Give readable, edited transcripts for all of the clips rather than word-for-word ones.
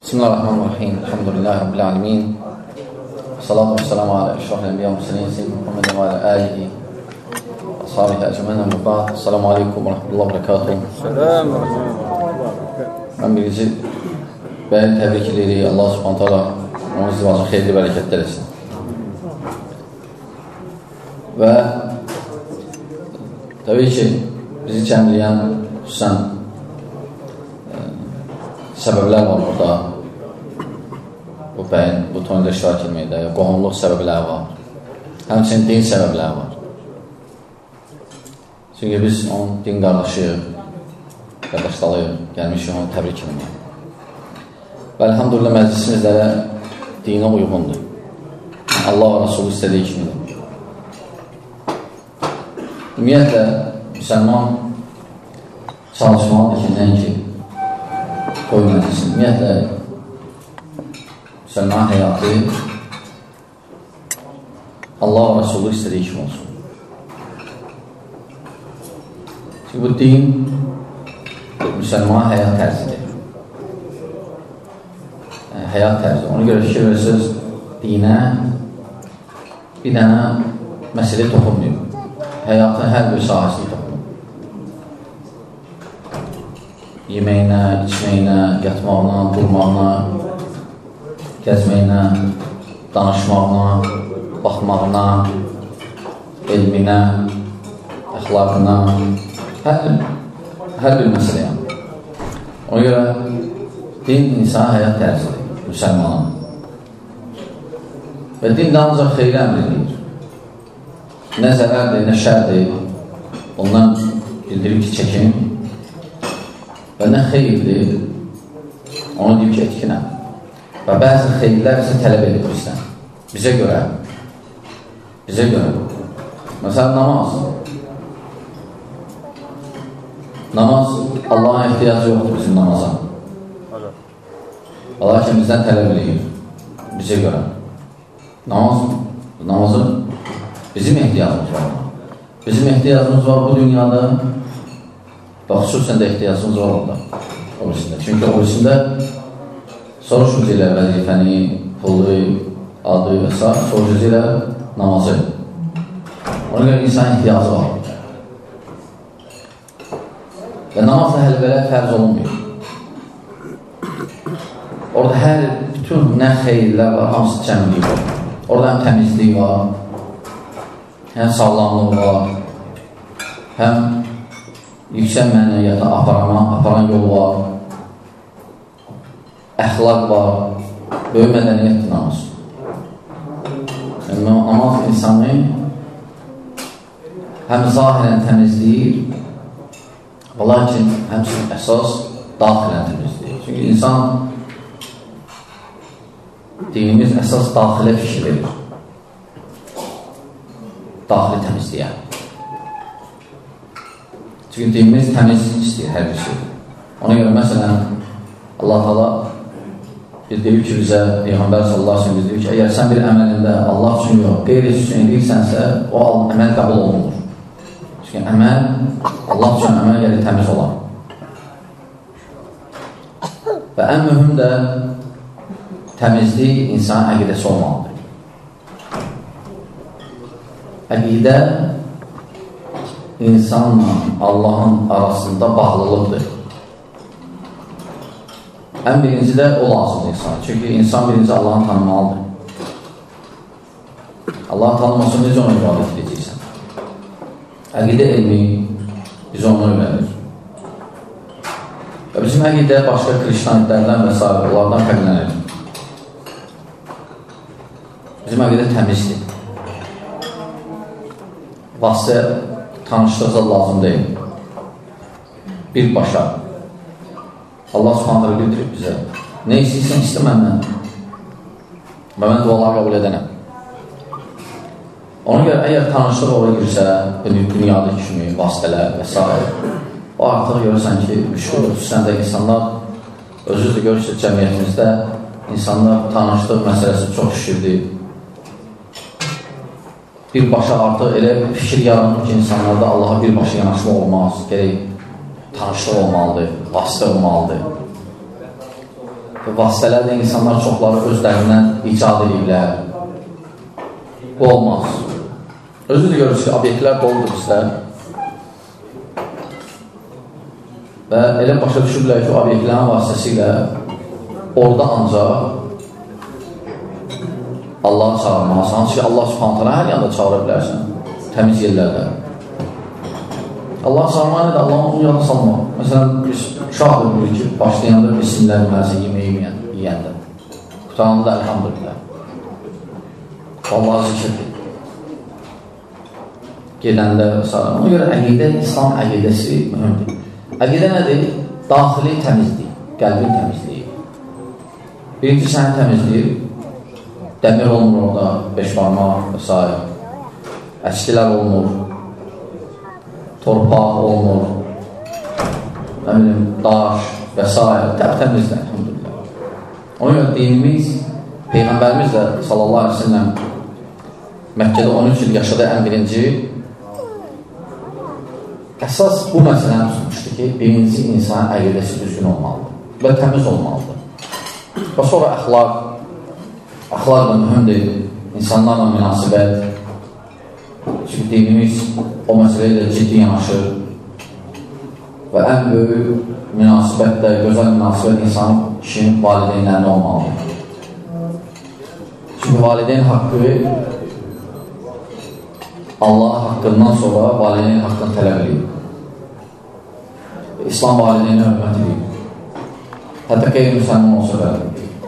Bismillahirrahmanirrahim. Elhamdülillahi Rabbil alemin. Salatu ve selamu ala eşrafil enbiya muslimin seyyidina Muhammedin ve ala alihi ve ashabihi ecmaîn. Amma ba'd. Assalamu alaykum ve rahmetullahi ve berekatuh. Selam. Mən birinci bəyi təbrik edirik. Allah subhanahu taala onun zivacını xeyirli bərəkətlər etsin. Və təbii ki, bizi cəmləyən xüsusən səbəblər var burada. Bu bəyin, bu toyunda iştirak etməkdə, qohumluq səbəbləri var. Həmçinin din səbəbləri var. Çünki biz onun din qardaşıyıq, qardaşdalıyıq, gəlmişik onu təbrik etməyək. Və elhamdülillah məclisimizlərə dinə uyğundur. Allah və Rasulü istədiyi kimidir. Ümumiyyətlə, müsəlman çalışmalıdır ki, nəinki toy məclisi. Ümumiyyətlə, müsəlman həyatı Allah və Rasulü istədiyi kimi olsun. Çünki bu din müsəlman həyat tərzidir. Həyat tərzi. Ona görə fikir verirsiniz, dinə bir dənə məsələ toxunmuyor. Həyatın hər bir sahəsini toxunur. Yeməyinə, içməyinə, yatmağına, durmağına, gəzməyinə, danışmağına, baxmağına, elminə, əxlaqına, hər bir məsələyə. Ona görə din insan həyat tərzidir, müsəlmanın. Və din də ancaq xeyri əmr edir. Nə zərərdir, nə şərdir, ondan bildirir ki, çəkin. Və nə xeyirdir, onu deyib ki, etkinə. Və bəzi xeyirlər isə tələb edir bizdən. Bizə görə. Məsələn, namaz. Namaz, Allah'a ehtiyacı yoxdur bizim namaza. Lakin bizdən tələb edir. Bizə görə. Namazı bizim ehtiyacımız var. Bizim ehtiyacımız var bu dünyada və xüsusən də ehtiyacımız var orada. Çünki orisində soruşunca ilə vəzifəni, pulu, adı və s. soruşunca ilə namazı. Ona görə insan ehtiyacı var. Və namazla hələ belə fərz olunmuyor. Orada bütün nə xeyirlər var, hamısı cəmlik var. Orada həm təmizlik var, həm sağlamlıq var, həm yüksək mənəviyyata aparan yol var, əxlaq var, böyük mədəniyyətdir namaz. Yəni, namaz insanı həm zahirən təmizləyir, lakin həmçinin əsas daxilən təmizləyir. Çünki insan dinimiz əsas daxilə fikir verir. Daxili təmizliyə. Çünki dinimiz təmizlik istəyir hər bir şey. Ona görə məsələn Allah Taala deyir ki bizə, Peyğəmbər sallallahu aleyhi ve sellem deyir ki, əgər sən bir əməlində Allah üçün yox, qeyri üçün edirsənsə, o əməl qəbul olunur. Çünki əməl, Allah üçün əməl gəlir təmiz olar. Və ən mühüm də təmizlik insanın əqidəsi olmalıdır. Əqidə insanla Allahın arasında bağlılıqdır. Ən birinci də o lazımdır insana. Çünki insan birinci Allah'ın tanımalıdır. Allah'ın tanımasını necə ona ibadət edəcəksən? Əqidə elmi biz onu öyrənir. Və bizim əqidə başqa kriştanitlərdən və s. onlardan fərqlənir. Bizim əqidə təmizdir. Vasitə tanışlıqsa lazım deyil. Birbaşa. Allah subhanələ bildirib bizə. Nə istəyirsən, istə məndən. Və mən duaları qəbul edənəm. Ona görə, əgər tanışlıq oraya girsə, dünyadakı kimi, vasitələr və s. o artıq görürsən ki, müşkül xüsusən də insanlar, özünüz də görürsünüz cəmiyyətimizdə, insanlar tanışlıq məsələsi çox şişirdir. Birbaşa artıq elə fikir yaranır ki, insanlarda Allaha birbaşa yanaşma olmaz, gerək tanışlıq olmalıdır, vasitə olmalıdır. vasitələrlə insanlar çoxları özlərindən icad ediblər. Bu olmaz. Özü də görürüz ki, obyektlər doludur bizdə. Və elə başa düşürlər ki, obyektlərin vasitəsilə orada ancaq Allahı çağırmalısan. Hansı ki, Allah subhanətələ hər yanda çağıra bilərsən. Təmiz yerlərdə. Allahı çağırmaq nədir? Allahın onu yana salmaq. Məsələn, biz uşaq bilirik ki, başlayanda bismillah deməlisə yeməyi yeyəndə. Qutanında elhamdülillah. Allahı zikirdir. Gedəndə və s. Ona görə əqidə, İslam əqidəsi mühümdür. Əqidə nədir? Daxili təmizlik, qəlbin təmizliyi. Birinci səni təmizləyir. Dəmir olmur orada, beş barmaq və s. Əskilər olmur. Torpaq olmur. Nə bilim, daş və s. Təmizlər, elhamdülillah. Ona görə dinimiz, Peyğəmbərimiz də sallallahu aleyhi ve sellem Məkkədə 13 il yaşadı ən birinci. Əsas bu məsələni tutmuşdur ki, birinci insan əqidəsi düzgün olmalıdır və təmiz olmalıdır. Və sonra əxlaq da mühümdür, insanlarla münasibət. Çünki dinimiz o məsələyə də ciddi yanaşır və ən böyük münasibət də, gözəl münasibət insan kişinin valideynlərində olmalıdır. Çünki valideyn haqqı Allah haqqından sonra valideyn haqqını tələb edir. İslam valideyni hörmət edir. Hətta qeyri-müsəlman olsa belə.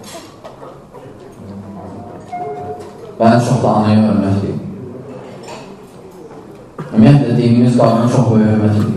Və ən çox da anaya hörmət edir. Ümumiyyətlə, dinimiz qadına çox böyük hörmət edir.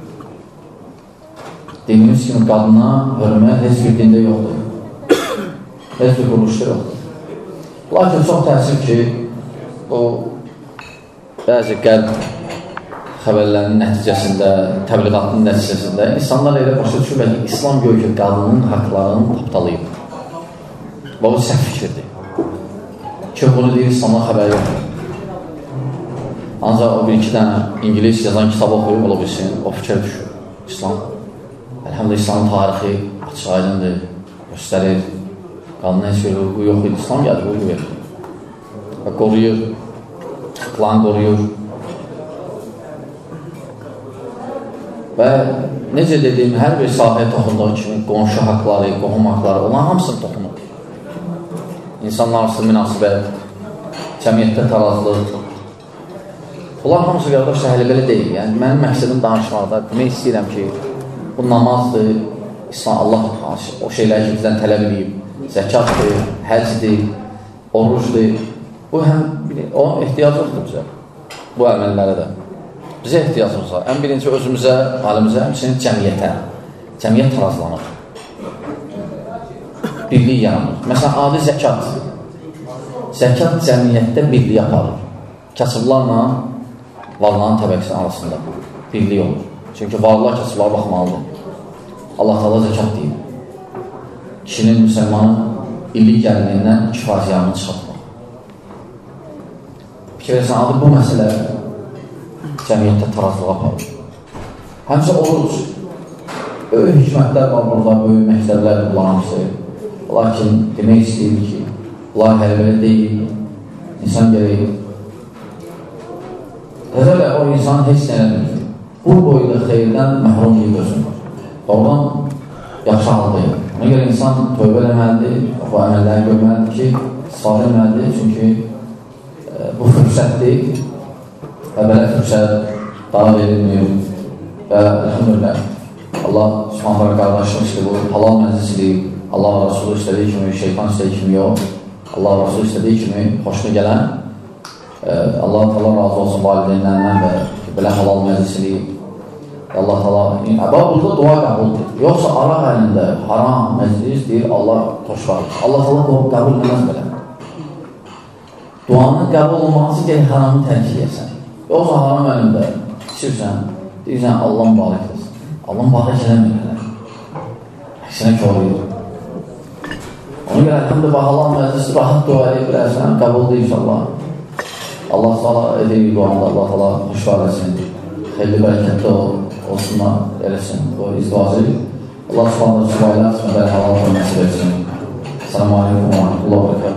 Dinimiz kimi qadına hörmət heç bir dində yoxdur. Heç bir quruluşda yoxdur. Lakin çox təəssüf ki, bu bəzi qəlb xəbərlərinin nəticəsində, təbliğatının nəticəsində insanlar elə başa düşürlər ki, İslam gör ki, qadının haqlarını tapdalayıb. Və bu səhv fikirdir. Ki, bunu deyir, İslamdan xəbəri yoxdur. Ancaq o bir-iki dənə İngilis yazan kitabı oxuyub, ola bilsin, o fikir düşür. İslam, əlhəmdə İslamın tarixi açıq aydındır, göstərir. Qadının heç bir hüququ yox idi, İslam gəldi, hüququ verir. Və qoruyur, haqlarını qoruyur. Və necə dediyim, hər bir sahəyə toxunduğu kimi qonşu haqları, qohum haqları, onların hamısını toxunur. İnsanlar arası münasibət, cəmiyyətdə tarazlıq. Bunlar hamısı qardaş təhlükəli deyil. Yəni, mənim məqsədim danışmaqda demək istəyirəm ki, bu namazdır, İslam Allah o şeyləri ki, bizdən tələb edib, zəkatdır, həcdir, orucdur. Bu həm o ehtiyaclıqdır bizə, bu əməllərə də. Bizə ehtiyacımız var. Ən birinci özümüzə, alimizə, həmçinin cəmiyyətə. Cəmiyyət tarazlanır. Birlik yaranır. Məsələn, adi zəkat. Zəkat cəmiyyətdə birlik aparır. Kasıblarla varların təbəqəsinin arasında birlik olur. Çünki varlar kasıblara baxmalıdır. Allah Teala zəkat deyib. Kişinin, müsəlmanın illik gəlinindən kifayətini çıxartmaq. Fikir versən, adı bu məsələ cəmiyyətdə tarazlığa aparır. Həmçə oruc. Böyük hikmətlər var burada, böyük məktəblər kullanmışdır. Lakin demək istəyir ki, bunlar hələ deyil, insan gerək. Təzələ o insan heç nələdir. Bu boyda xeyirdən məhrum deyil özünür. Oradan yaxşı haldayım. Ona görə insan tövbə eləməlidir, bu əməlləri görməlidir ki, istifadə eləməlidir, çünki bu fürsətdir və belə fürsət daha verilmiyor və elhamdülillah Allah subhanələ qardaşımız ki, bu halal məclisidir, Allah və Rasulü istədiyi kimi, şeytan istədiyi kimi yox, Allah və Rasulü istədiyi kimi xoşuna gələn Allah Teala razı olsun valideynlərindən və belə halal məclisidir. Allah Teala, burada dua qəbuldur. Yoxsa araq əlində haram məclis deyir, Allah xoşvardır. Allah Teala qəbul eləməz belə. Duanın qəbul olması gəlir haramı tərk edəsən. Yoxsa haram əlində içirsən, deyirsən Allah mübarək etsin. Allah mübarək eləməyirlər. Əksinə körüyor. Ona görə həm də halal məclisi rahat dua edib bilərsən, qəbuldur inşallah. Allah Teala edir duanda, Allah Teala xoşvar etsin. Xeyli bərəkətli olsunlar, eləsin o izdivacı. Allah subhanələ subhayla halal olması versin. Assalamu alaikum wa rahmatullahi wa barakatuh.